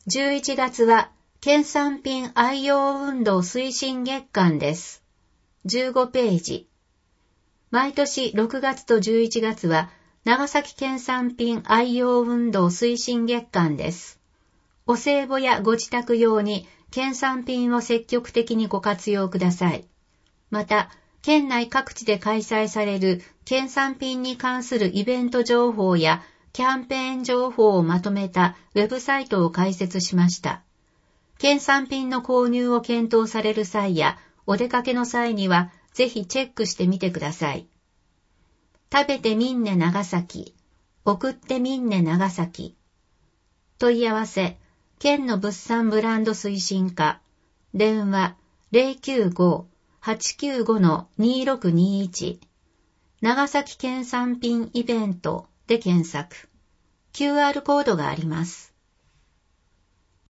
11月は県産品愛用運動推進月間です。15ページ。毎年6月と11月は長崎県産品愛用運動推進月間です。お歳暮やご自宅用に県産品を積極的にご活用ください。また、県内各地で開催される県産品に関するイベント情報やキャンペーン情報をまとめたウェブサイトを開設しました。県産品の購入を検討される際やお出かけの際にはぜひチェックしてみてください。食べてみんね長崎、送ってみんね長崎。問い合わせ、県の物産ブランド推進課、電話095-895-2621、長崎県産品イベントで検索。QR コードがあります。